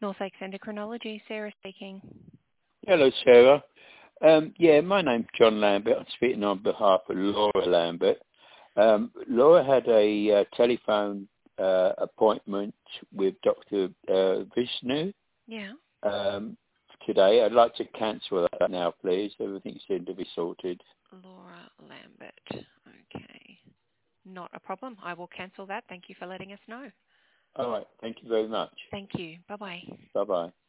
North Lakes Endocrinology, Sarah speaking. Hello, Sarah. My name's John Lambert. I'm speaking on behalf of Laura Lambert. Laura had a telephone appointment with Dr. Vishnu Yeah. today. I'd like to cancel that now, please. Everything seemed to be sorted. Laura Lambert. Okay. Not a problem. I will cancel that. Thank you for letting us know. All right. Thank you very much. Thank you. Bye-bye. Bye-bye.